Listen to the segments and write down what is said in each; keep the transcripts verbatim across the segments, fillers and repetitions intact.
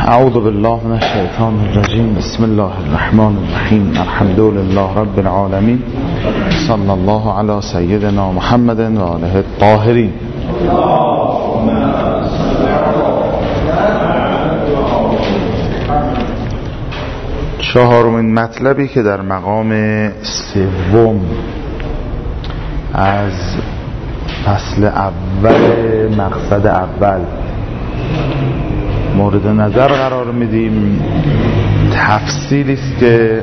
اعوذ بالله من الشیطان الرجیم. بسم الله الرحمن الرحیم. الحمد لله رب العالمین. صلی الله علی سیدنا محمد و آله الطاهرین. چهارمین مطلبی که در مقام سوم از فصل اول مقصد اول مورد نظر قرار میدیم تفصیلی است که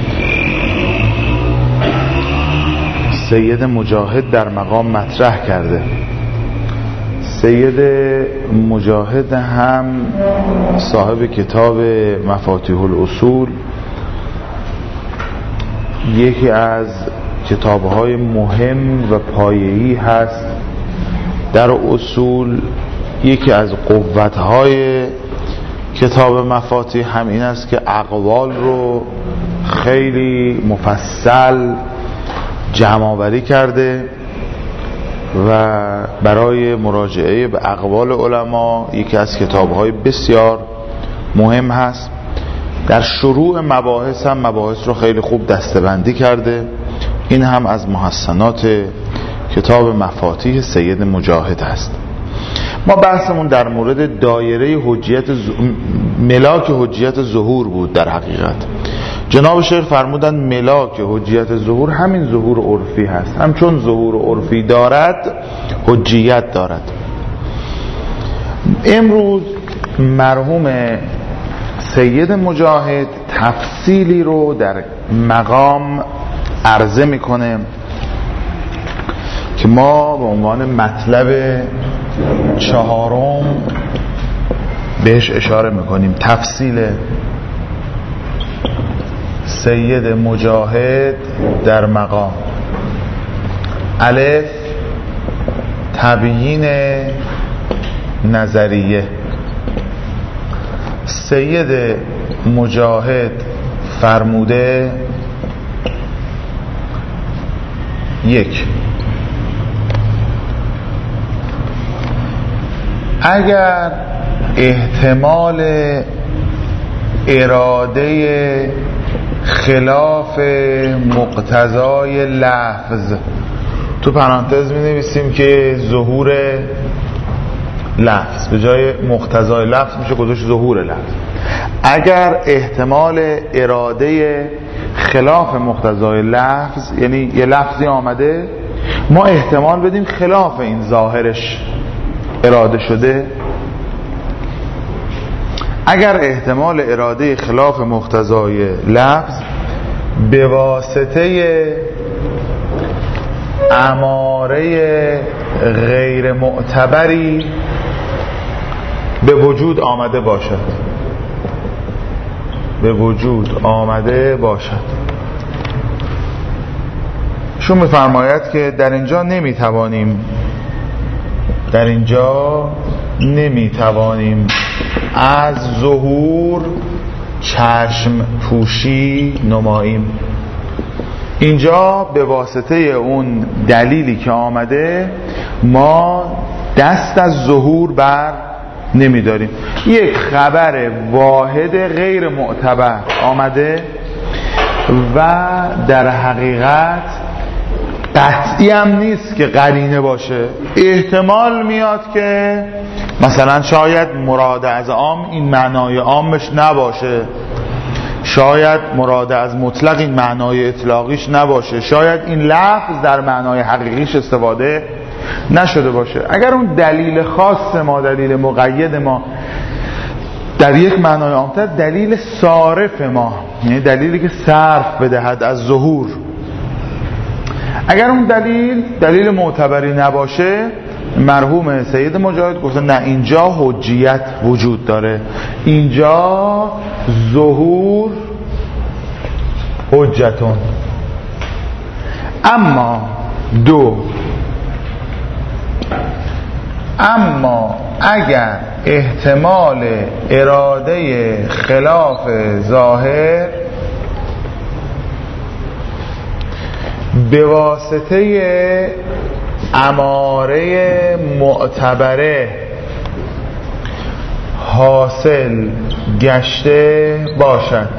سید مجاهد در مقام مطرح کرده. سید مجاهد هم صاحب کتاب مفاتیح الاصول، یکی از کتاب‌های مهم و پایه‌ای هست در اصول. یکی از قوت‌های کتاب مفاتیح هم این است که اقوال رو خیلی مفصل جمع‌آوری کرده و برای مراجعه به اقوال علما یکی از کتاب‌های بسیار مهم هست. در شروع مباحث هم مباحث رو خیلی خوب دسته‌بندی کرده. این هم از محسنات کتاب مفاتیح سید مجاهد است. ما بحثمون در مورد دایره حجیت ز... ملاک حجیت ظهور بود. در حقیقت جناب شیخ فرمودن ملاک حجیت ظهور همین ظهور عرفی هست. همچون ظهور عرفی دارد حجیت دارد. امروز مرحوم سید مجاهد تفصیلی رو در مقام عرضه میکنه که ما به عنوان مطلب چهارم بهش اشاره میکنیم. تفصیل سید مجاهد در مقام. الف، تبیین نظریه. سید مجاهد فرموده: یک، اگر احتمال اراده خلاف مقتضای لفظ، تو پرانتز می نویسیم که ظهور لفظ به جای مقتضای لفظ میشه گذاشت ظهور لفظ. اگر احتمال اراده خلاف مقتضای لفظ، یعنی یه لفظی آمده ما احتمال بدیم خلاف این ظاهرش اراده شده، اگر احتمال اراده خلاف مقتضای لفظ به واسطه اماره غیر معتبری به وجود آمده باشد به وجود آمده باشد شون می‌فرماید که در اینجا نمیتوانیم در اینجا نمیتوانیم از ظهور چشم پوشی نماییم. اینجا به واسطه اون دلیلی که آمده ما دست از ظهور بر نمیداریم. یک خبر واحد غیر معتبر آمده و در حقیقت قطعی هم نیست که قرینه باشه. احتمال میاد که مثلا شاید مراد از عام این معنای عامش نباشه، شاید مراد از مطلق این معنای اطلاقیش نباشه، شاید این لفظ در معنای حقیقیش استفاده نشده باشه. اگر اون دلیل خاص ما، دلیل مقید ما در یک معنای عامتر، دلیل صارف ما، یعنی دلیلی که صرف بدهد از ظهور، اگر اون دلیل دلیل معتبری نباشه، مرحوم سید مجاهد گفته نه، اینجا حجیت وجود داره، اینجا ظهور حجتون. اما دو، اما اگر احتمال اراده خلاف ظاهر به واسطه اماره معتبره حاصل گشته باشد.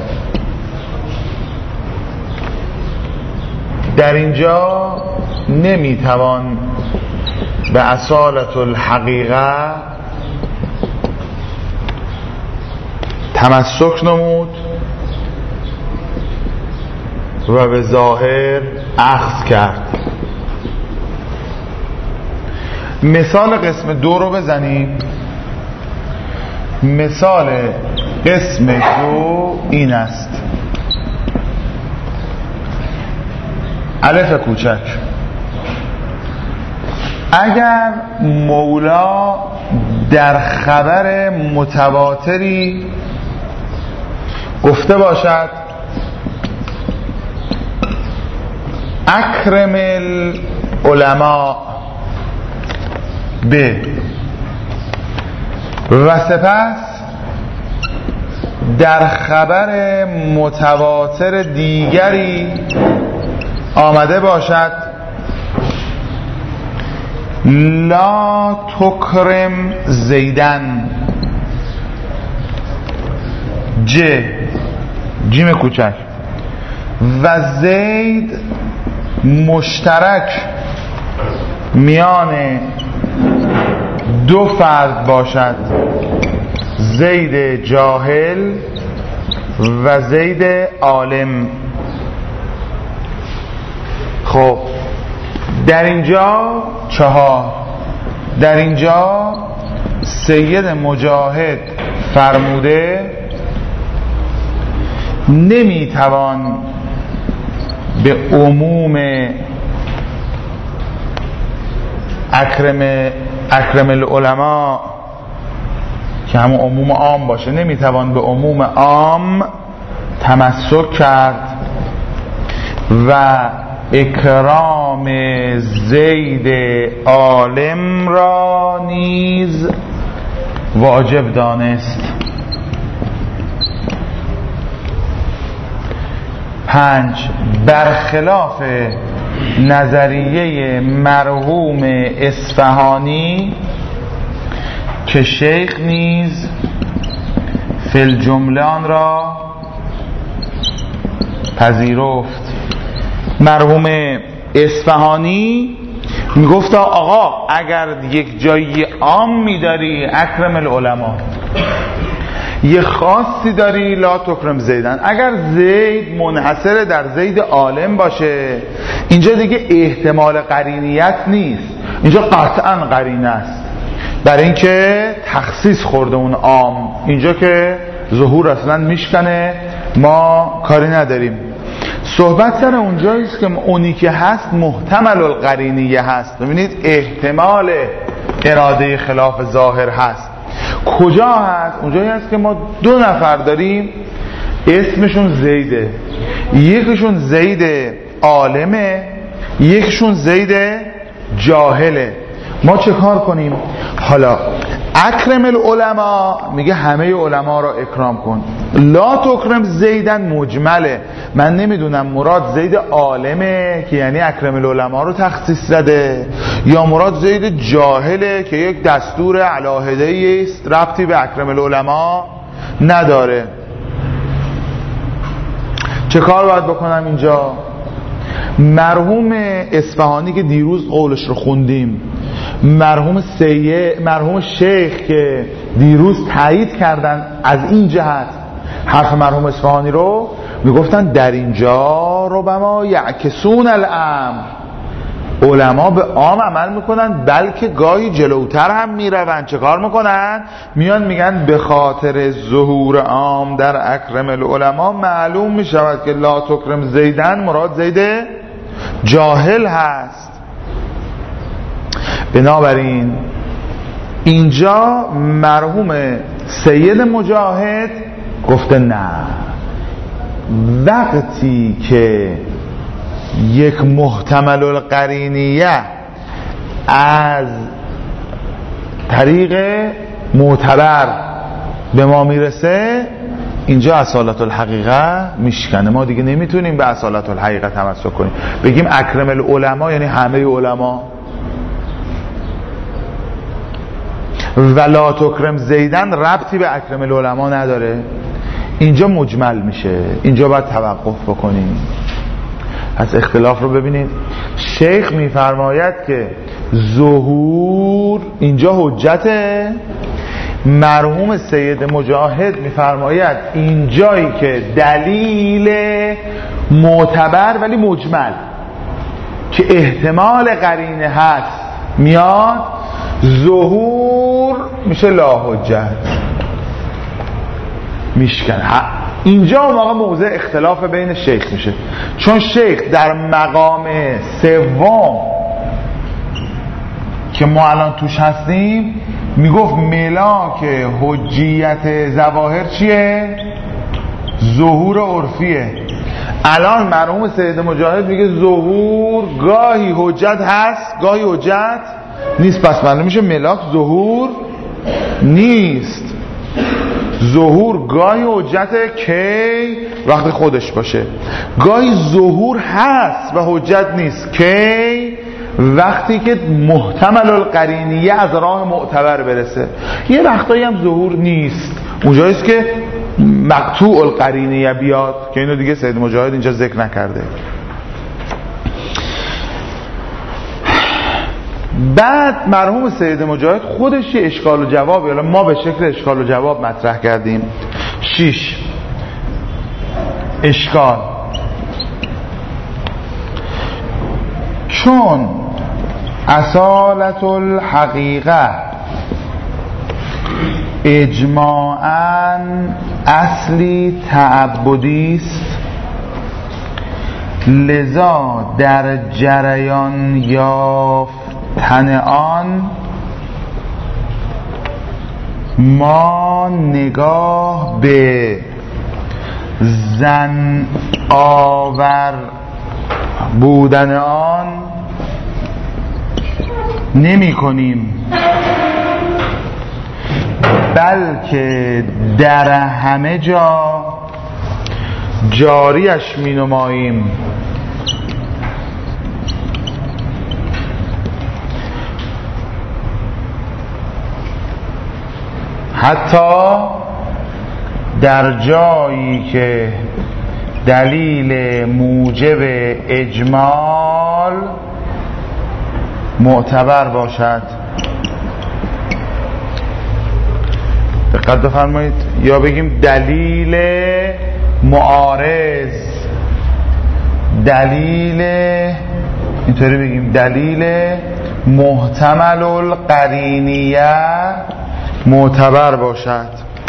در اینجا نمیتوان به اصالت الحقیقه تمسک نمود و به ظاهر اخذ کرد. مثال قسم دو رو بزنیم. مثال قسم دو این است: الف کوچک. اگر مولا در خبر متواتری گفته باشد اکرم العلماء به، و سپس در خبر متواتر دیگری آمده باشد لا تکرم زیدن، ج جیم کوچک، و زید مشترک میان دو فرد باشد، زید جاهل و زید عالم. خب در اینجا چهار، در اینجا سید مجاهد فرموده نمیتوان به عموم اکرم اکرم العلماء که همون عموم عام باشه، نمیتوان به عموم عام تمسک کرد و اکرام زید عالم را نیز واجب دانست. پنج، برخلاف نظریه مرحوم اصفهانی که شیخ نیز فی الجمله آن را پذیرفت. مرحوم اصفهانی میگفت آقا اگر یک جایی عام میداری اکرم العلماء، یه خاصی داری لا تکرم زیدن، اگر زید منحصر در زید عالم باشه اینجا دیگه احتمال قرینیت نیست، اینجا قطعا قرینه است برای اینکه تخصیص خورده اون عام. اینجا که ظهور اصلا میشکنه ما کاری نداریم. صحبت سر اونجاییست که اونی که هست محتمل القرینیه هست. ببینید احتمال اراده خلاف ظاهر هست. کجا هست؟ اونجایی هست که ما دو نفر داریم اسمشون زیده، یکیشون زید عالمه، یکیشون زید جاهله. ما چه کار کنیم؟ حالا اکرم العلماء میگه همه علما را اکرام کن، لا تکرم زیدن مجمله، من نمیدونم مراد زید عالمه که یعنی اکرم العلماء رو تخصیص زده یا مراد زید جاهله که یک دستور علاهده است ربطی به اکرم العلماء نداره. چه کار باید بکنم اینجا؟ مرحوم اصفهانی که دیروز قولش رو خوندیم، مرحوم سیه مرحوم شیخ که دیروز تایید کردن از این جهت حرف مرحوم اصفهانی رو، میگفتن در اینجا ربما یعکسون الامر، علما به عام عمل میکنن بلکه گاهی جلوتر هم میروند. چه کار میکنن؟ میان میگن به خاطر ظهور عام در اکرم العلماء معلوم میشود که لا تکرم زیدن مراد زید جاهل هست. بنابراین اینجا مرحوم سید مجاهد گفته نه، وقتی که یک محتمل القرینیه از طریق معتبر به ما میرسه اینجا اصالت الحقیقه میشکنه. ما دیگه نمیتونیم به اصالت الحقیقه تمسک کنیم بگیم اکرم العلماء یعنی همه علما. ولا تکرم زیدن ربطی به اکرم العلماء نداره. اینجا مجمل میشه، اینجا باید توقف بکنیم. پس اختلاف رو ببینید. شیخ میفرماید که ظهور اینجا حجته. مرحوم سید مجاهد میفرماید اینجایی که دلیل معتبر ولی مجمل که احتمال قرینه هست میاد، ظهور میشه لا حجت، میشکنه. اینجا اون موقع موضع اختلاف بین شیخ میشه، چون شیخ در مقام سوم که ما الان توش هستیم میگفت ملاک حجیت ظواهر چیه؟ ظهور عرفیه. الان مرحوم سید مجاهد میگه ظهور گاهی حجت هست گاهی حجت نیست. پس معلوم میشه ملاک ظهور نیست. ظهور گاهی حجت کی؟ وقتی خودش باشه. گاهی ظهور هست و حجت نیست کی؟ وقتی که محتمل القرینیه از راه معتبر برسه. یه وقتایی هم ظهور نیست، اونجاییست که مقطوع القرینیه بیاد که اینو دیگه سید مجاهد اینجا ذکر نکرده. بعد مرحوم سید مجاهد خودش یه اشکال و جواب، یا ما به شکل اشکال و جواب مطرح کردیم. شیش اشکال: چون اصالت الحقیقه اجماعاً اصلی تعبدی است، لذا در جریان یافتن آن ما نگاه به ظن آور بودن آن نمی کنیم، بلکه در همه جا جاریش می نماییم. حتی در جایی که دلیل موجب اجمال معتبر باشد. دقت بفرمایید. یا بگیم دلیل معارض، دلیل اینطوری بگیم دلیل محتمل القرینیه معتبر باشد.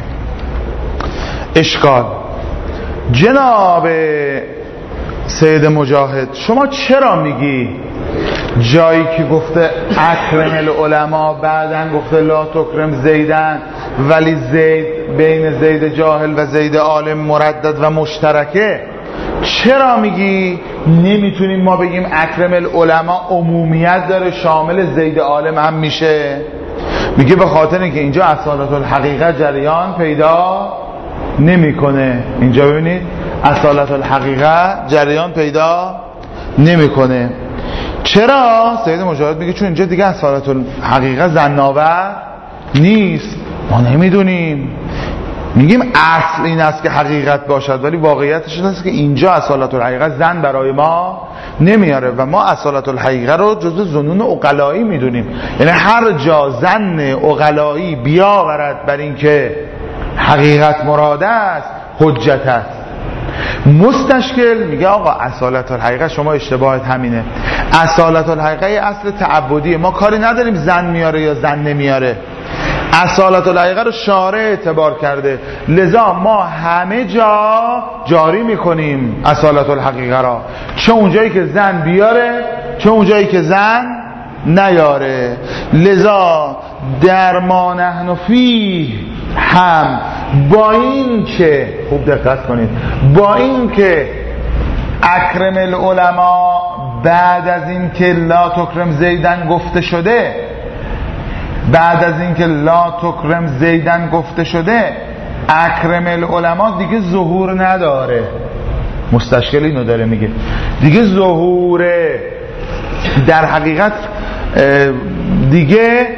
اشکال: جناب سید مجاهد شما چرا میگی جایی که گفته اکرم العلماء بعدن گفته لا تکرم زیدن، ولی زید بین زید جاهل و زید عالم مردد و مشترکه، چرا میگی نمیتونیم ما بگیم اکرم العلماء عمومیت داره شامل زید عالم هم میشه؟ میگه به خاطر اینکه اینجا اصالت الحقیقه جریان پیدا نمیکنه. اینجا ببینید اصالت الحقیقه جریان پیدا نمیکنه. چرا؟ سید مجاهد میگه چون اینجا دیگه اصالت الحقیقه ظن‌آور نیست، ما نمیدونیم. میگیم اصل این است که حقیقت باشد، ولی واقعیتش این است که اینجا اصالت الحقیقه ظن برای ما نمیاره و ما اصالت الحقیقه رو جزء ظنون عقلایی میدونیم. یعنی هر جا ظن عقلایی بیاورد بر این که حقیقت مراد است حجت است. مستشکل میگه آقا اصالت الحقیقه شما اشتباهت همینه. اصالت الحقیقه اصل تعبدیه، ما کاری نداریم ظن میاره یا ظن نمیاره. اصالت الحقیقه رو شارع اعتبار کرده، لذا ما همه جا جاری میکنیم اصالت الحقیقه را، چه اونجایی که ظن بیاره چه اونجایی که ظن نیاره. لذا در ما نحن فیه هم با این که خوب دقت کنید، با این که اکرم العلماء بعد از این که لا تکرم زیدن گفته شده بعد از این که لا تکرم زیدن گفته شده اکرم العلماء دیگه ظهور نداره. مستشکل اینو داره میگه دیگه ظهوره، در حقیقت دیگه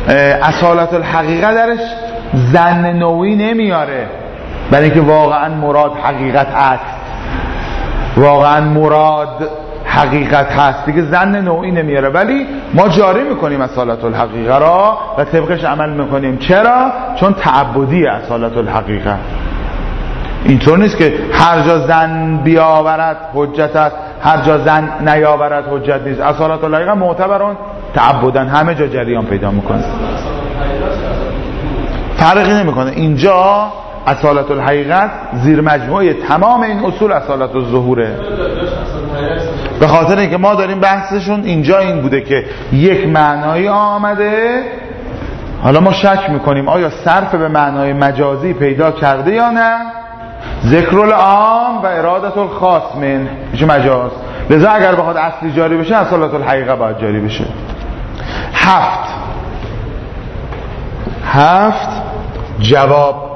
اصالت الحقیقه درش ظن نوعی نمیاره، برای اینکه واقعا مراد حقیقت است، واقعا مراد حقیقت هست دیگه ظن نوعی نمیاره، ولی ما جاری میکنیم اصالت الحقیقه را و طبقش عمل میکنیم. چرا؟ چون تعبدی اصالت الحقیقه. اینطور نیست که هر جا ظن بیاورد حجت است، هر جا ظن نیاورد حجت نیست. اصالت الحقیقه معتبرون تعبدن همه جا جریان پیدا میکنه، فرقی نمیکنه. اینجا اصالت الحقیقت زیر مجموعه تمام این اصول اصالت الظهوره، به خاطر اینکه ما داریم بحثشون اینجا این بوده که یک معنایی آمده، حالا ما شک میکنیم آیا صرف به معنای مجازی پیدا کرده یا نه. ذکر العام و ارادت الخاص من میشه مجاز، لذا اگر بخواد اصلی جاری بشه اصالت الحقیقه باید جاری بشه. هفت هفت جواب.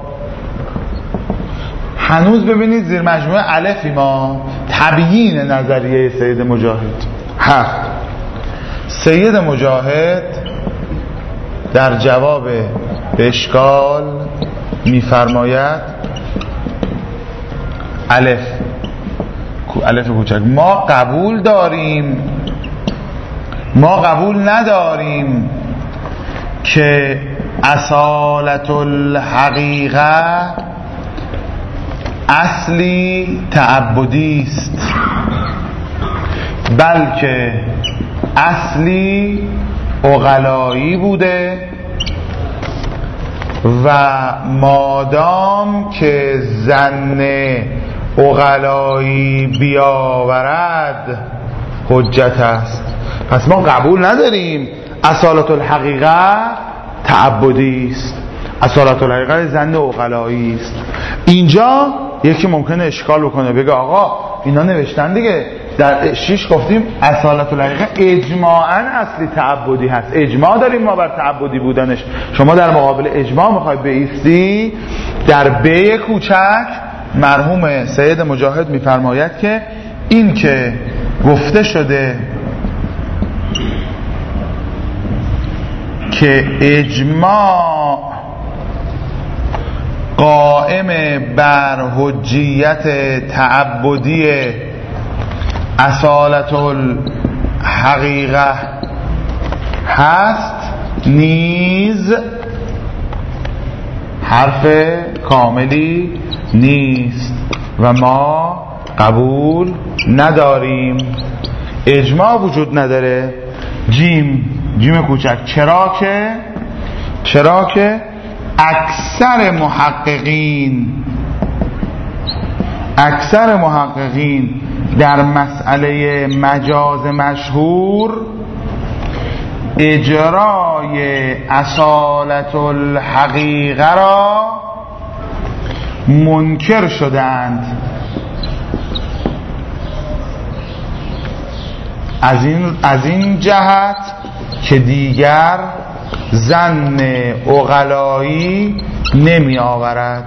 هنوز ببینید زیر مجموعه الفی ما تبیین نظریه سید مجاهد. هفت سید مجاهد در جواب به اشکال میفرماید الف الف کوچک، ما قبول داریم ما قبول نداریم که اصالت الحقیقه اصلی تعبدی است، بلکه اصلی عقلایی بوده و مادام که ظن عقلایی بیاورد حجت است. پس ما قبول نداریم اصالت الحقیقه تعبدی است، اصالت الحقیقه ظن عقلایی است. اینجا یکی ممکنه اشکال بکنه بگه آقا اینا نوشتن دیگه در شیش گفتیم اصالت الحقیقه اجماعاً اصلی تعبدی هست، اجماع داریم ما بر تعبدی بودنش. شما در مقابل اجماع میخوای بایستی. در بی کوچک مرحوم سید مجاهد میفرماید که این که گفته شده که اجماع قائم بر حجیت تعبدی اصالت الحقیقه هست، نیز حرف کاملی نیست و ما قبول نداریم. اجماع وجود نداره. جیم جیم کوچک. چرا که چرا که اکثر محققین اکثر محققین در مسئله مجاز مشهور اجرای اصالت الحقیقه را منکر شدند. از این از این جهت که دیگر ظن عقلایی نمی آورد.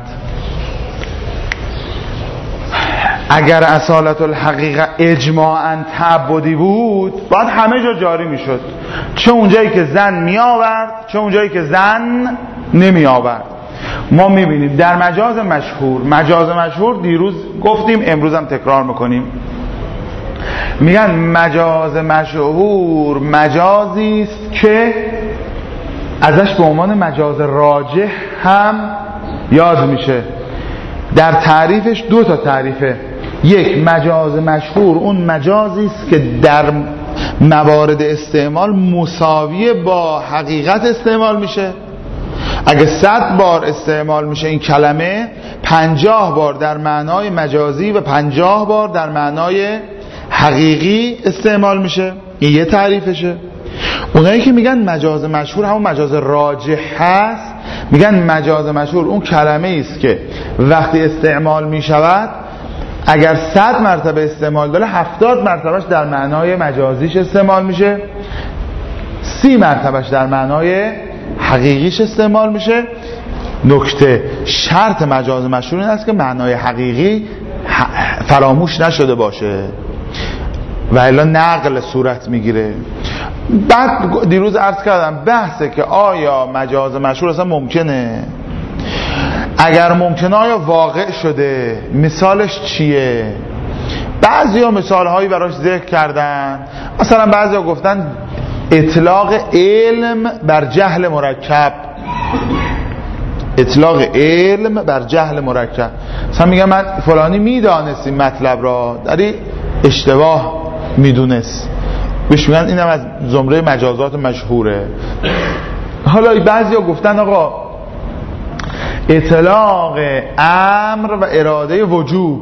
اگر اصالت الحقیقه اجماعاً تعبدی بود باید همه جا جاری می شد، چه اونجایی که ظن می آورد چه اونجایی که ظن نمی آورد. ما می بینیم در مجاز مشهور مجاز مشهور دیروز گفتیم امروز هم تکرار میکنیم، میگن مجاز مشهور مجازی است که ازش به عنوان مجاز راجح هم یاد میشه. در تعریفش دو تا تعریفه. یک، مجاز مشهور اون مجازی است که در موارد استعمال مساوی با حقیقت استعمال میشه. اگه صد بار استعمال میشه این کلمه، پنجاه بار در معنای مجازی و پنجاه بار در معنای حقیقی استعمال میشه. این یه تعریفشه. اونایی که میگن مجاز مشهور همون مجاز راجح هست، میگن مجاز مشهور اون کلمه است که وقتی استعمال میشود اگر صد مرتبه استعمال داره هفتاد مرتبهش در معنای مجازیش استعمال میشه، سی مرتبهش در معنای حقیقیش استعمال میشه. نکته شرط مجاز مشهور این است که معنای حقیقی فراموش نشده باشه و الا نقل صورت میگیره. بعد دیروز عرض کردم بحثه که آیا مجاز مشهور اصلا ممکنه، اگر ممکنه آیا واقع شده، مثالش چیه. بعضی ها مثال هایی براش ذکر کردن، مثلا بعضی ها گفتن اطلاق علم بر جهل مرکب، اطلاق علم بر جهل مرکب. مثلا میگم من فلانی میدانست این مطلب را، داری اشتباه میدونست، بهش میگن اینم از زمره مجازات مشهوره. حالا بعضی ها گفتن آقا اطلاق امر و اراده وجوب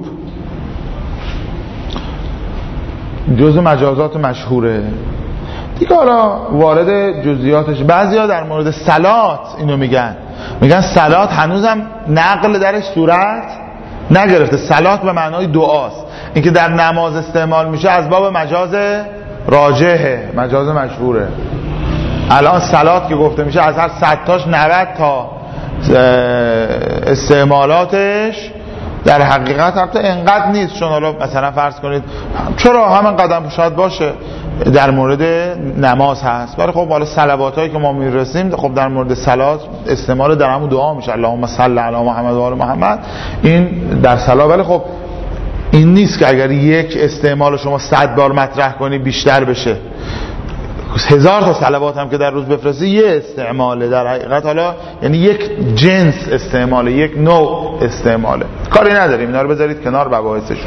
جزء مجازات مشهوره دیگه. حالا وارد جزئیاتش، بعضی ها در مورد صلات اینو میگن، میگن صلات هنوزم نقل درش صورت نگرفته. صلات به معنای دعاست، اینکه در نماز استعمال میشه از باب مجاز راجحه، مجاز مشهوره. الان صلات که گفته میشه از هر صد تاش نود تا استعمالاتش در حقیقت البته انقدر نیست، چون حالا مثلا فرض کنید چرا همین قدم شاید باشه در مورد نماز هست، ولی خب حالا صلوات هایی که ما میرسیم خب در مورد صلات استعمال در همون دعا میشه، اللهم صل علی محمد و آل محمد، این در صلات. ولی خب این نیست که اگر یک استعمال شما صد بار مطرح کنی بیشتر بشه. هزار تا صلوات هم که در روز بفرستی یه استعماله در حقیقت، حالا یعنی یک جنس استعماله، یک نوع استعماله. کاری نداریم، اینا رو بذارید کنار مباحثش.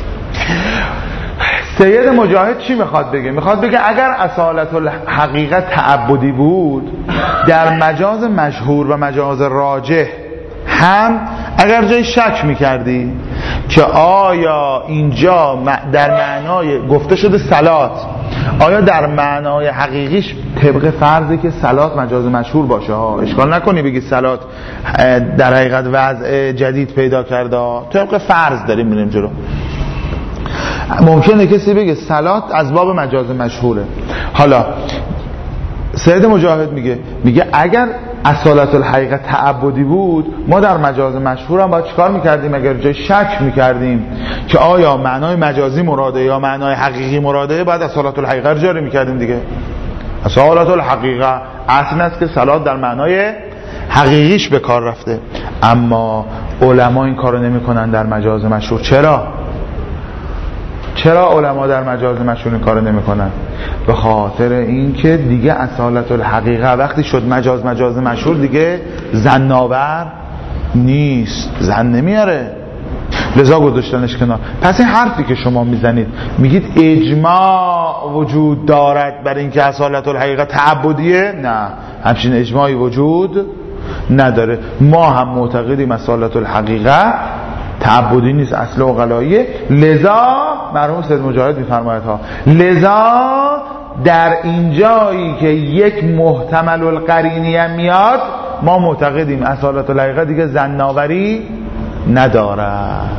سید مجاهد چی میخواد بگه؟ میخواد بگه اگر اصالت الحقیقت تعبدی بود، در مجاز مشهور و مجاز راجح هم اگر جای شک میکردی که آیا اینجا در معنای گفته شده صلات، آیا در معنای حقیقیش طبق فرضی که صلات مجاز مشهور باشه ها، اشکال نکنی بگی صلات در حقیقت وضع جدید پیدا کرده، طبق فرض داریم میریم جلو. ممکنه کسی بگه صلات از باب مجاز مشهوره. حالا سید مجاهد میگه میگه اگر اصالت الحقیقت تعبدی بود، ما در مجاز مشهور هم باید چیکار میکردیم؟ اگر جای شک میکردیم که آیا معنای مجازی مراده یا معنای حقیقی مراده، باید اصالت الحقیقت رو جاری میکردیم دیگه. اصالت الحقیقت اصل است که صلات در معنای حقیقیش به کار رفته، اما علما این کارو نمیکنن در مجاز مشهور. چرا؟ چرا علما در مجاز مشهور این کارو نمیکنن؟ به خاطر اینکه دیگه اصالت الحقیقه وقتی شد مجاز مجاز مشهور دیگه زن‌آور نیست، زن نمیاره، لذا گذاشتنش کنار. پس این حرفی که شما میزنید میگید اجماع وجود دارد بر اینکه اصالت الحقیقه تعبدیه، نه، همچین اجماعی وجود نداره. ما هم معتقدیم اصالت الحقیقه تعبدی نیست، اصل عقلاییه. لذا مرحوم سید مجاهد میفرماید ها، لذا در اینجایی که یک محتمل القرینی هم میاد، ما معتقدیم اصالت الحقیقه دیگه زن‌آوری ندارد.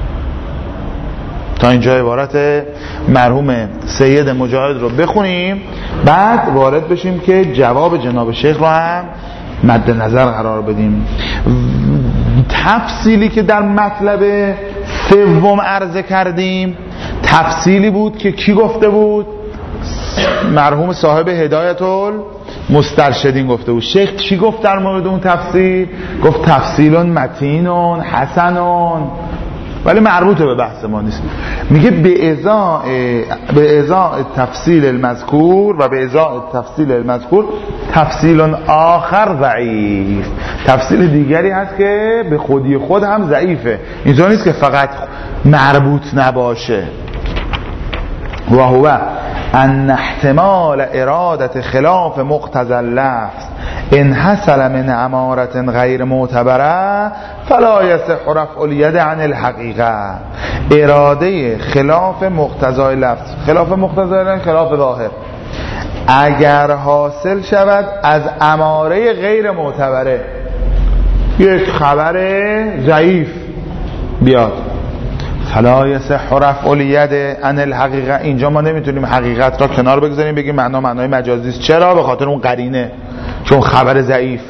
تا اینجا عبارت مرحوم سید مجاهد رو بخونیم، بعد وارد بشیم که جواب جناب شیخ رو هم مد نظر قرار بدیم. تفصیلی که در مطلب سوم عرضه کردیم تفصیلی بود که کی گفته بود؟ مرحوم صاحب هدایت المسترشدین گفته بود. شیخ چی گفت در مورد اون تفصیل؟ گفت تفصیل متین حسن، ولی مربوطه به بحث ما نیست. میگه به ازاء به ازاء تفصیل المذکور و به ازاء تفصیل المذکور تفصیل آخر ضعیف، تفصیل دیگری هست که به خودی خود هم ضعیفه، اینطور نیست که فقط مربوط نباشه. و هو ان احتمال ارادت خلاف مقتضى اللفظ ان حصل من امارت غیر معتبره فلا یصح رفع الید عن الحقیقه. اراده خلاف مقتضای لفظ، خلاف مقتضای لفظ خلاف ظاهر، اگر حاصل شود از اماره غیر معتبره، یک خبر ضعیف بیاد، فلا یصح رفع الید عن الحقیقه، اینجا ما نمیتونیم حقیقت را کنار بگذاریم بگیم معنا معنای مجازی است. چرا؟ به خاطر اون قرینه، چون خبر ضعیف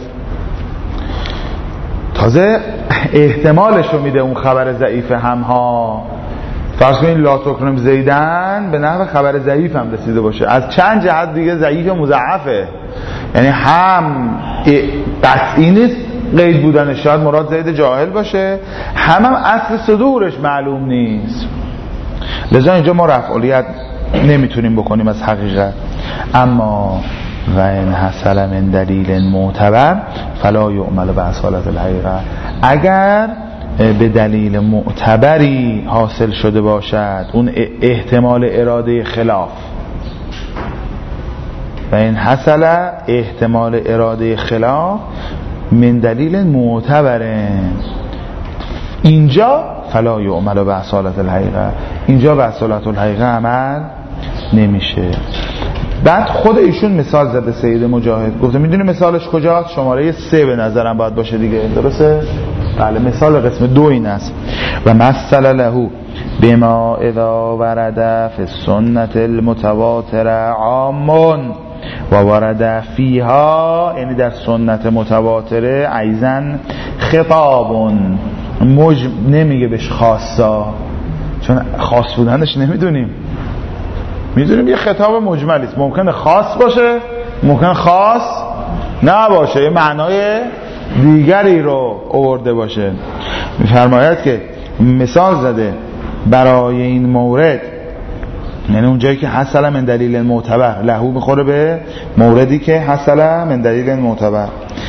تازه احتمالش رو میده اون خبر ضعیف هم ها. فرض کنید لا تکرم زیدن به نحو خبر ضعیف هم رسیده باشه، از چند جهت دیگه ضعیف مضاعفه، یعنی هم قطعی نیست قید بودن، شاید مراد زید جاهل باشه، هم هم اصل صدورش معلوم نیست. لذا اینجا ما رفعالیت نمیتونیم بکنیم از حقیقت. اما و ان حصل من دلیل معتبر فلا یعمل باصالت الحقیقه، اگر به دلیل معتبری حاصل شده باشد اون احتمال اراده خلاف، و این حصل احتمال اراده خلاف من دلیل معتبره، اینجا فلا یعمل باصالت الحقیقه، اینجا باصالت الحقیقه عمل نمیشه. بعد خود ایشون مثال زده سید مجاهد، گفته میدونی مثالش کجاست؟ شماره سه به نظرم باید باشه دیگه، درسته؟ بله، مثال قسم دو این است: و مثل له بما اذا ورد فی السنت المتواتر عام و ورد فیها، یعنی در سنت متواتره ایزن خطاب مج... نمیگه بهش خاصا، چون خاص بودنش نمیدونیم، میدونیم یه خطاب مجملی است، ممکنه خاص باشه ممکن خاص نباشه، یه معنای دیگری رو آورده باشه. میفرماید که مثال زده برای این مورد، یعنی اون جایی که حصل من دلیل معتبر، لهو میخوره به موردی که حصل من دلیل معتبر.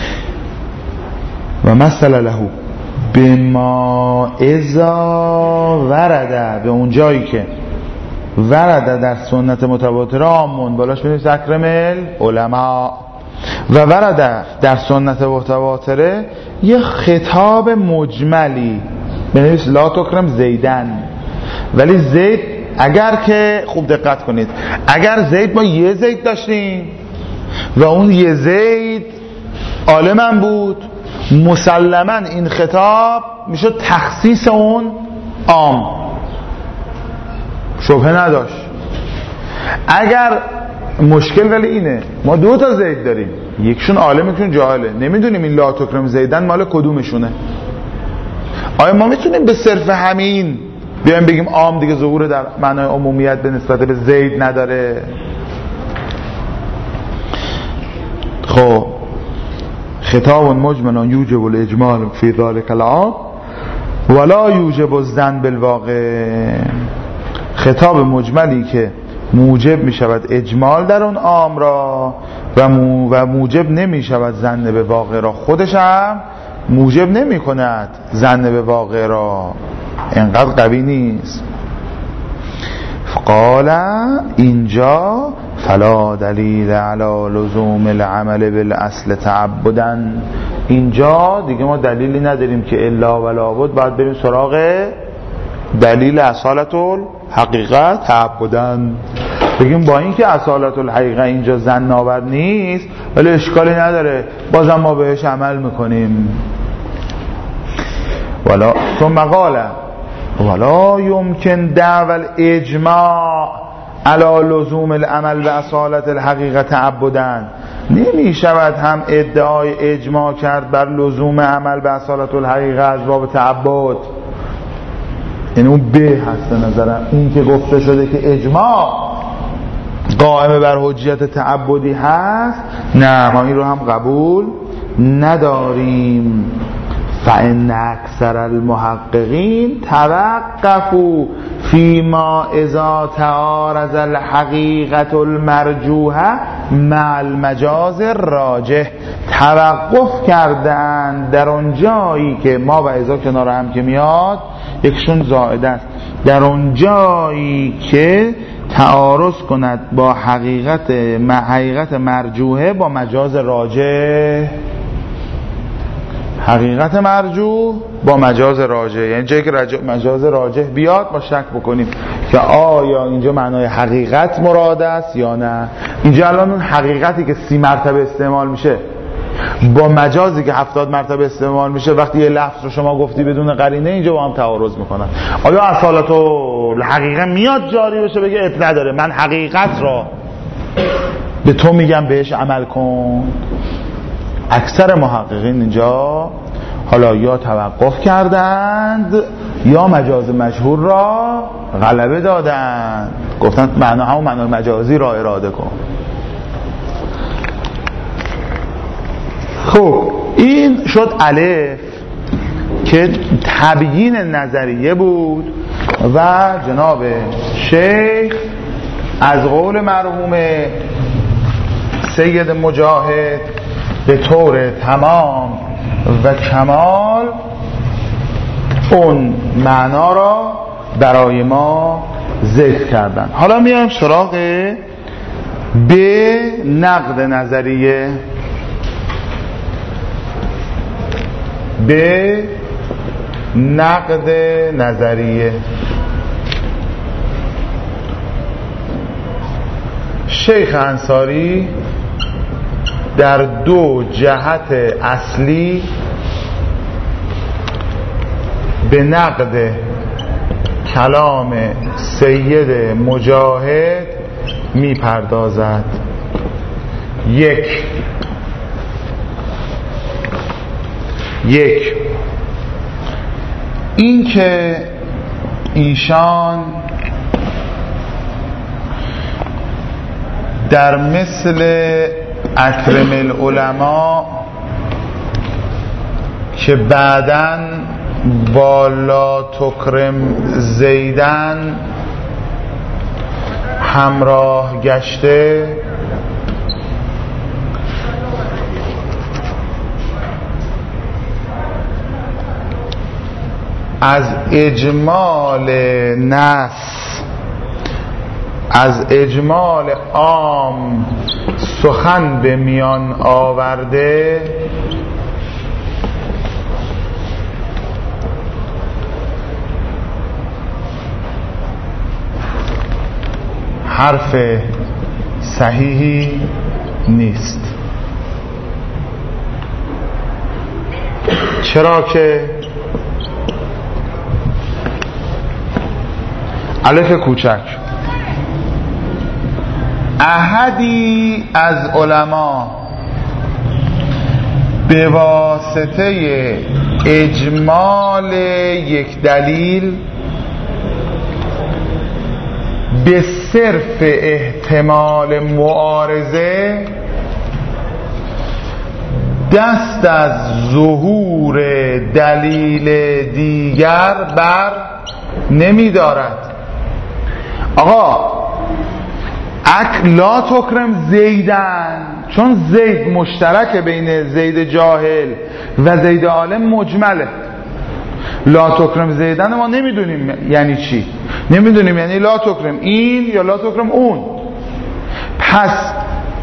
و مثل لهو بما اذا ورده، به اون جایی که ورده در سنت متواتره آمون، بالاش بینید اکرم العلماء، و ورده در سنت متواتره یه خطاب مجملی، بنویس لا تکرم زیدن، ولی زید اگر که خوب دقت کنید، اگر زید ما یه زید داشتیم و اون یه زید عالمم بود، مسلما این خطاب میشه تخصیص اون عام، شبهه نداشت. اگر مشکل ولی اینه ما دو تا زید داریم، یکشون عالم یکشون جاهله، نمیدونیم این لا تکرم زیدن مال کدومشونه. آیا ما میتونیم به صرف همین بیایم بگیم عام دیگه ظهور در معنای عمومیت به نسبت به زید نداره؟ خب خطاب مجمل یوجب الاجمال فی ذلک العام ولا یوجب الظن بالواقع، خطاب مجملی که موجب می شود اجمال در اون عام را و, مو و موجب نمی شود ظن به واقع را، خودش هم موجب نمی کند ظن به واقع را، اینقدر قوی نیست. قال اینجا فلا دلیل علی لزوم العمل بالاصل تعبدا، اینجا دیگه ما دلیلی نداریم که الا ولا بد باید بریم سراغ دلیل اصالت الحقیقت تعبدا، بگیم با اینکه اصالت الحقیقت اینجا ظن آور نیست ولی اشکالی نداره بازم ما بهش عمل میکنیم. ولا ثم قال ولا يمكن دعوى الاجماع على لزوم العمل باصالت الحقیقت تعبدا، نمی شود هم ادعای اجماع کرد بر لزوم عمل به اصالت الحقیقت از باب تعبد، یعنی اون به هست نظرم این که گفته شده که اجماع قائم بر حجیت تعبدی هست، نه ما این رو هم قبول نداریم. فإن اکثر المحققین توقفوا فيما اذا تعارض الحقیقت المرجوحه مع المجاز الراجح، توقف کردن در اون جایی که ما و اذا کنار هم که میاد یکشون زائد است، در اون جایی که تعارض کند با حقیقت حقیقت مرجوحه با مجاز راجح، حقیقت مرجوح با مجاز راجح، یعنی جایی که مجاز راجح بیاد ما شک بکنیم که آیا اینجا معنای حقیقت مراد است یا نه. اینجا الان اون حقیقتی که سی مرتبه استعمال میشه با مجازی که هفتاد مرتبه استعمال میشه، وقتی یه لفظ رو شما گفتی بدون قرینه اینجا با هم تعارض میکنن. آیا اصالت الحقیقه میاد جاری بشه بگه اب نداره من حقیقت را به تو میگم بهش عمل کن؟ اکثر محققین اینجا حالا یا توقف کردند یا مجاز مشهور را غلبه دادن، گفتن معنا همون معنا مجازی را اراده کن. خب این شد الف که تبیین نظریه بود و جناب شیخ از قول مرحوم سید مجاهد به طور تمام و کمال اون معنا را برای ما ذکر کردن. حالا میایم سراغ به نقد نظریه. به نقد نظریه شیخ انصاری در دو جهت اصلی به نقد کلام سید مجاهد می پردازد. یک یک این که ایشان در مثل اکرم العلماء که بعداً با لا تکرم زیدن همراه گشته، از اجمال نص، از اجمال عام سخن به میان آورده، حرف صحیحی نیست. چرا که الف کوچک احدی از علما به واسطه اجمال یک دلیل به صرف احتمال معارضه دست از ظهور دلیل دیگر بر نمی دارد. آقا اک لا تکرم زیدن، چون زید مشترک بین زید جاهل و زید عالم مجمله. لا تکرم زیدن ما نمیدونیم یعنی چی، نمیدونیم یعنی لا تکرم این یا لا تکرم اون. پس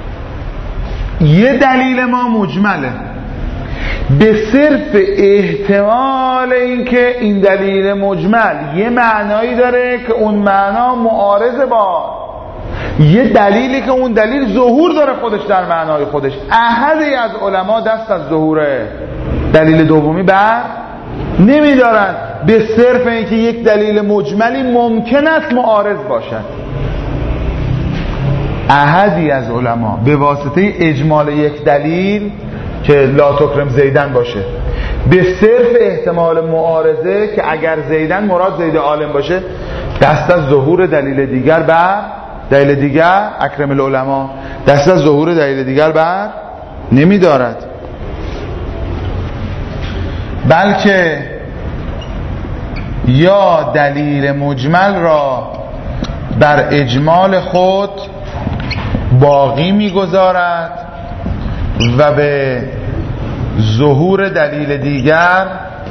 یه دلیل ما مجمله به صرف احتمال اینکه این دلیل مجمل یه معنایی داره که اون معنا معارض با یه دلیلی که اون دلیل ظهور داره خودش در معنای خودش. احدی از علما دست از ظهور دلیل دومی بر نمیدارن به صرف اینکه یک دلیل مجملی ممکن است معارض باشد. احدی از علما به واسطه اجمال یک دلیل که لا تکرم زیدن باشه به صرف احتمال معارضه که اگر زیدن مراد زید عالم باشه دست از ظهور دلیل دیگر بر دلیل دیگر اکرم العلماء دست از ظهور دلیل دیگر بر نمی دارد، بلکه یا دلیل مجمل را بر اجمال خود باقی می‌گذارد و به ظهور دلیل دیگر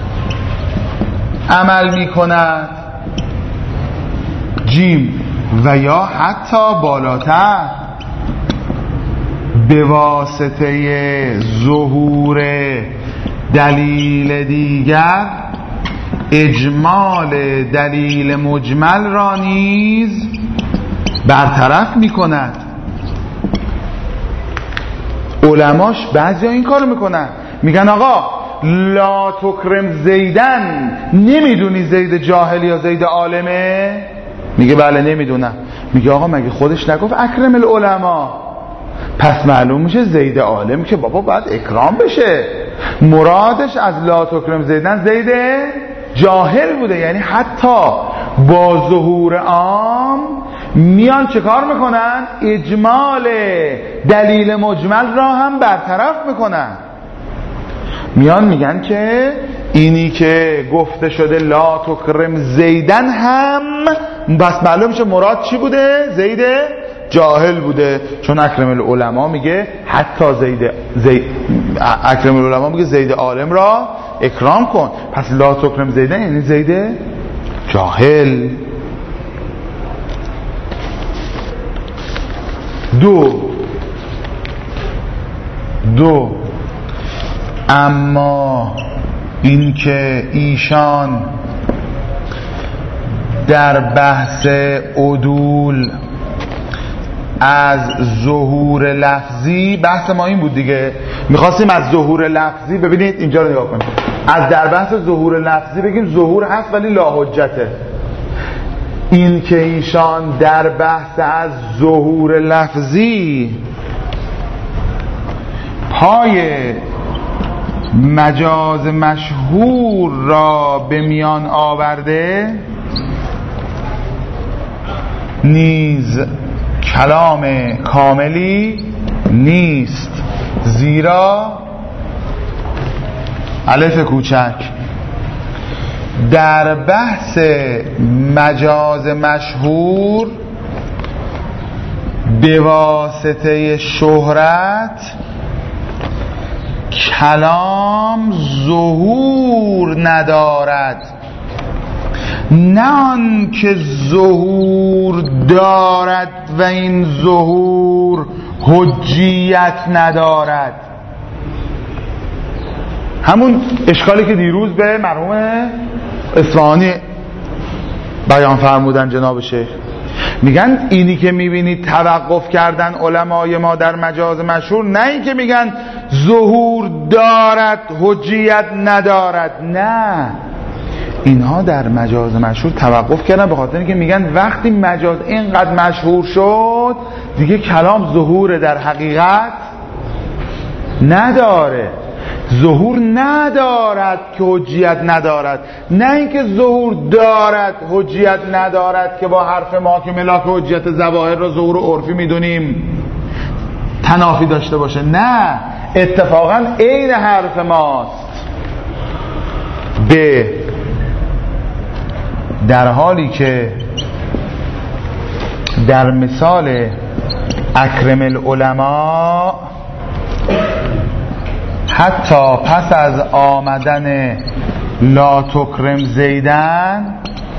عمل می‌کند. جیم و یا حتی بالاتر به واسطه ظهور دلیل دیگر اجمال دلیل مجمل را نیز برطرف می‌کند. علماش بعضی ها این کارو میکنن، میگن آقا لا تکرم زیدن، نمیدونی زید جاهل یا زید عالمه؟ میگه بله نمیدونم. میگه آقا مگه خودش نگفت اکرم العلماء؟ پس معلوم میشه زید عالم که بابا باید اکرام بشه. مرادش از لا تکرم زیدن زید جاهل بوده، یعنی حتی با ظهور عام میان چه کار میکنن؟ اجمال دلیل مجمل را هم برطرف میکنن. میان میگن که اینی که گفته شده لا تکرم زیدن هم بس معلوم میشه مراد چی بوده؟ زید جاهل بوده، چون اکرم العلماء میگه حتی زید, زید اکرم العلماء میگه زید عالم را اکرام کن، پس لا تکرم زیدن یعنی زید جاهل. دو دو اما این که ایشان در بحث عدول از ظهور لفظی، بحث ما این بود دیگه، میخواستیم از ظهور لفظی، ببینید اینجا رو نگاه کنید، از در بحث ظهور لفظی بگیم ظهور هست ولی لا حجته. این که ایشان در بحث از ظهور لفظی پای مجاز مشهور را به میان آورده نیز کلام کاملی نیست، زیرا الف کوچک در بحث مجاز مشهور به واسطه شهرت کلام ظهور ندارد، نه آن که ظهور دارد و این ظهور حجیت ندارد. همون اشکالی که دیروز به مرحوم اصفهانی بیان فرمودن جناب شیخ، میگن اینی که میبینید توقف کردن علمای ما در مجاز مشهور، نه این که میگن ظهور دارد حجیت ندارد، نه، اینها در مجاز مشهور توقف کردن به خاطر اینکه میگن وقتی مجاز اینقدر مشهور شد دیگه کلام ظهور در حقیقت نداره، ظهور ندارد که حجیت ندارد، نه اینکه ظهور دارد حجیت ندارد که با حرف ما که ملاک حجیت ظواهر را ظهور عرفی میدونیم تنافی داشته باشه، نه، اتفاقا عین حرف ماست. به در حالی که در مثال اکرم العلماء حتی پس از آمدن لا تکرم زیدن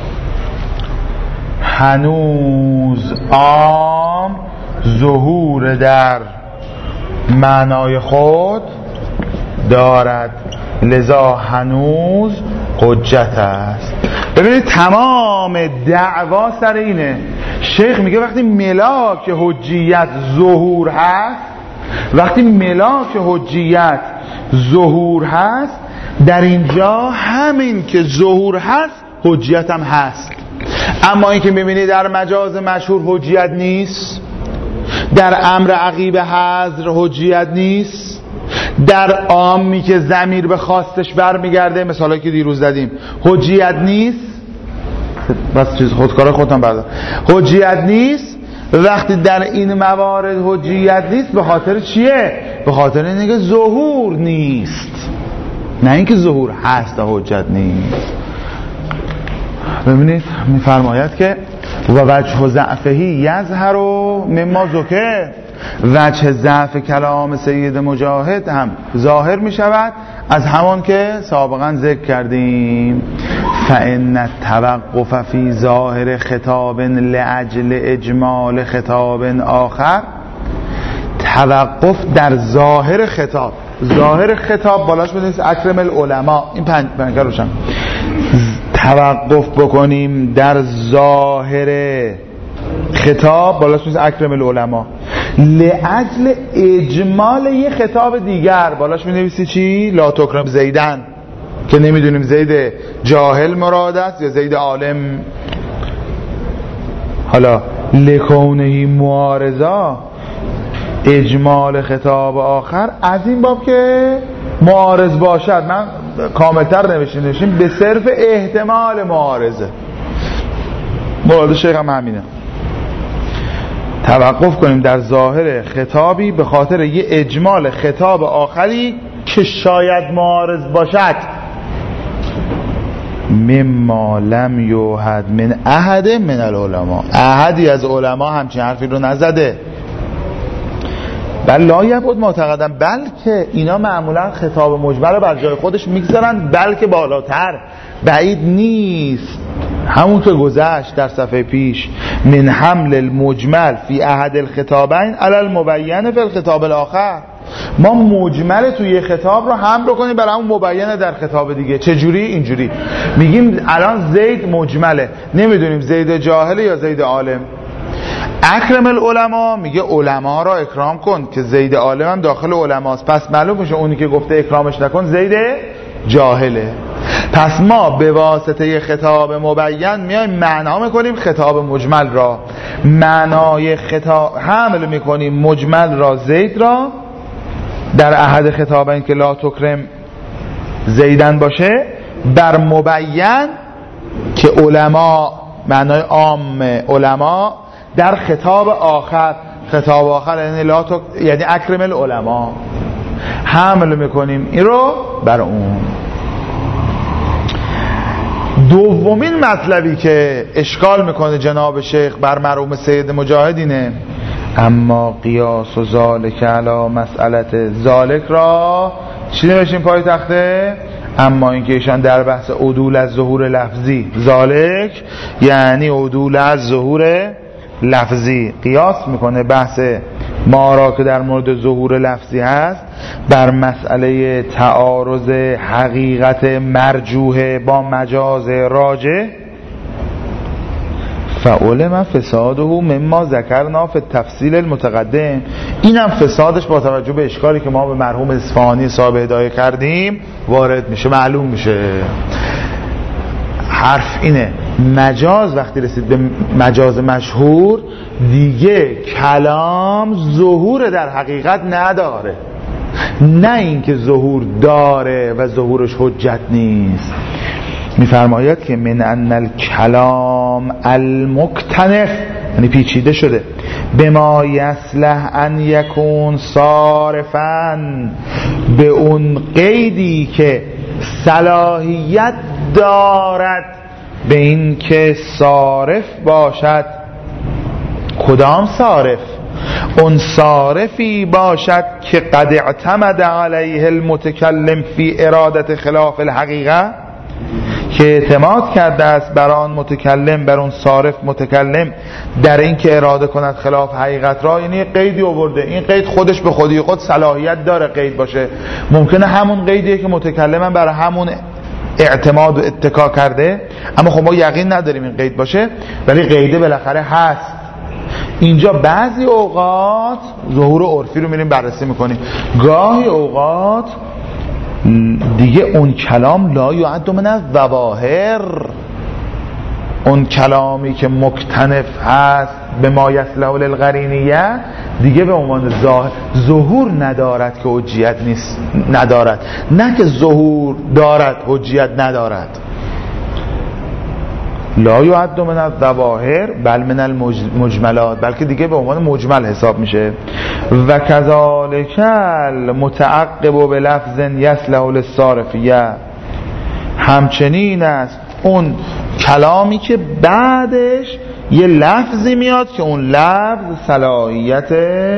هنوز عام ظهور در معنای خود دارد، لذا هنوز حجت است. ببینید تمام دعوا سر اینه، شیخ میگه وقتی ملاک حجیت ظهور هست، وقتی ملاک حجیت ظهور هست، در اینجا همین که ظهور هست حجیت هم هست. اما این که میبینید در مجاز مشهور حجیت نیست، در امر عقیب حذر حجیت نیست، در عامی که ضمیر به خاصش برمیگرده، مثالی که دیروز زدیم، حجیت نیست، بس چیز خودکار خودم بردار، حجیت نیست. وقتی در این موارد حجیت نیست به خاطر چیه؟ به خاطر اینه که ظهور نیست، نه اینکه ظهور هست و حجت نیست. ببینید میفرماید که و وجه ضعفهی یظهر مما ذکر، وجه ضعف کلام سید مجاهد هم ظاهر می شود از همان که سابقا ذکر کردیم. فإن التوقف فی ظاهر خطاب لأجل اجمال خطاب آخر، توقف در ظاهر خطاب، ظاهر خطاب بالاش بنویس اکرم العلماء، این پنج پنج روشن، توقف بکنیم در ظاهر خطاب بالاش بنویس اکرم العلماء لأجل اجمال یه خطاب دیگر، بالاش بنویسی چی؟ لا تکرم زیدن، که نمیدونیم زید جاهل مراد است یا زید عالم. حالا لکونه معارضا، اجمال خطاب آخر از این باب که معارض باشد. من کاملتر نوشته نوشیم به صرف احتمال معارضه. مراد شیخ هم همینه، توقف کنیم در ظاهر خطابی به خاطر یه اجمال خطاب آخری که شاید معارض باشد. مما لم یوحد من احد من العلماء، احدی از علما همچین حرفی رو نزده. بل لا یبعد معتقدن، بلکه اینا معمولا خطاب مجمل رو بر جای خودش میگذارن، بلکه بالاتر بعید نیست همون که گذشت در صفحه پیش من حمل المجمل فی احد الخطابین علی المبین فی الخطاب الاخر. ما مجمل توی خطاب رو حمل کنیم برای همون مبین در خطاب دیگه. چجوری؟ اینجوری میگیم الان زید مجمله، نمیدونیم زید جاهل یا زید عالم. اکرم العلماء میگه علما را اکرام کن که زید عالم هم داخل علماست، پس معلوم میشه اونی که گفته اکرامش نکن زید جاهله. پس ما به واسطه خطاب مبین میایم معنا میکنیم خطاب مجمل را، معنای خطاب حمل میکنیم مجمل را زید را در احد خطابین که لا تکرم زیدن باشه بر مبین که علما معنای عام علما در خطاب آخر، خطاب آخر یعنی لا تک... یعنی اکرم العلما حمل میکنیم این رو بر اون. دومین مطلبی که اشکال میکنه جناب شیخ بر مرحوم سید مجاهد اینه اما قیاس و ذالک علی مسئلت ذالک را چی نوشیم پای تخته؟ اما اینکه ایشان در بحث عدول از ظهور لفظی، ذالک یعنی عدول از ظهور لفظی، قیاس میکنه بحث ما را که در مورد ظهور لفظی هست بر مسئله تعارض حقیقت مرجوح با مجاز راجح. فعلم فساده مما ذکرنا فی التفصیل المتقدم. اینم فسادش با توجه به اشکالی که ما به مرحوم اصفهانی صاحب هدایه کردیم وارد میشه، معلوم میشه. حرف اینه مجاز وقتی رسید به مجاز مشهور دیگه کلام ظهور در حقیقت نداره، نه اینکه ظهور داره و ظهورش حجت نیست. میفرماید که من ان الکلام المکتنف یعنی پیچیده شده بما یصلح ان یکون صارفا به اون قیدی که صلاحیت دارد به این که صارف باشد. کدام صارف؟ اون صارفی باشد که قد اعتمد علیه المتکلم فی ارادت خلاف الحقیقه، که اعتماد کرده است بر آن متکلم، بر اون صارف متکلم در این که اراده کند خلاف حقیقت را. یعنی قیدی آورده، این قید خودش به خودی خود صلاحیت داره قید باشه، ممکنه همون قیدیه که متکلم برای همون اعتماد و اتکا کرده، اما خب ما یقین نداریم این قید باشه، ولی قیده بالاخره هست. اینجا بعضی اوقات ظهور عرفی رو میریم بررسی میکنیم، گاهی اوقات دیگه اون کلام لا یعد من الظواهر، اون کلامی که مکتنف هست به ما یصلح للقرینیه دیگه به عنوان ظاهر ظهور ندارد که حجیت نیست ندارد، نه که ظهور دارد حجیت ندارد. لا یعد من الظواهر بل من المجملات، بلکه دیگه به عنوان مجمل حساب میشه. و کذالک المتعقب بلفظ یصلح للصارفیه، همچنین است اون کلامی که بعدش یه لفظی میاد که اون لفظ صلاحیت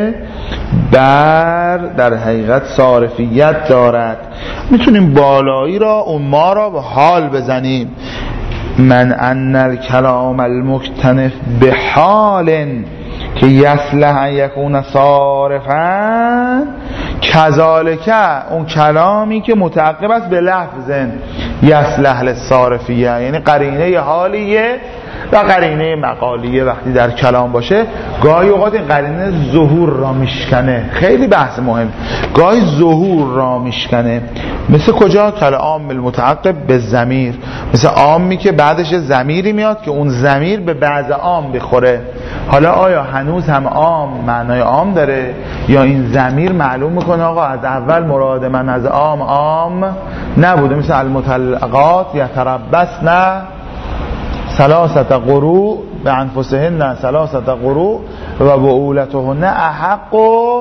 بر در حقیقت صارفیت دارد. میتونیم بالایی را اون ما را به حال بزنیم من ان الکلام المکتنف به حال که یصلح یکون صارفا کذالک، اون کلامی که متعقب است به لفظ یصلح للصارفیه، یعنی قرینه حالیه و قرینه مقالیه وقتی در کلام باشه گاهی اوقات این قرینه ظهور را میشکنه. خیلی بحث مهم. گاهی ظهور را میشکنه. مثل کجا؟ کلام المتعقب به ضمیر، مثل عامی که بعدش ضمیری میاد که اون ضمیر به بعض عام بخوره. حالا آیا هنوز هم عام معنای عام داره یا این ضمیر معلوم میکنه آقا از اول مراد من از عام عام نبوده؟ مثل المطلقات یتربصن ثلاثه قروء به انفسهن ثلاثه قروء و بعولتهن احق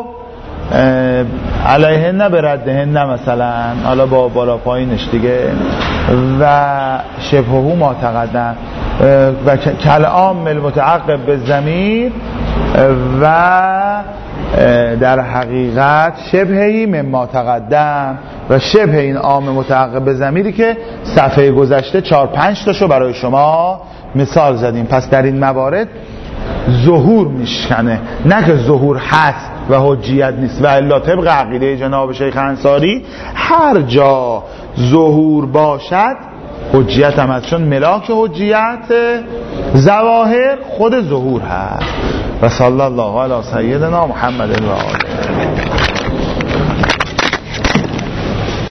علیهن بردهن مثلا، حالا با بالا پایینش دیگه، و شبهه ما تقدم و کلام المتعقب به ضمیر و در حقیقت شبهی مما تقدم و شبه این عام متعقب به ضمیری که صفحه گذشته چهار پنج تاشو برای شما مثال زدیم. پس در این موارد ظهور میشکنه، نه که ظهور هست و حجیت نیست. و الا طبق عقیده جناب شیخ انصاری هر جا ظهور باشد حجیت هم هست، چون ملاک حجیت ظواهر خود ظهور هست. و صلی الله علی سیدنا محمد و آله.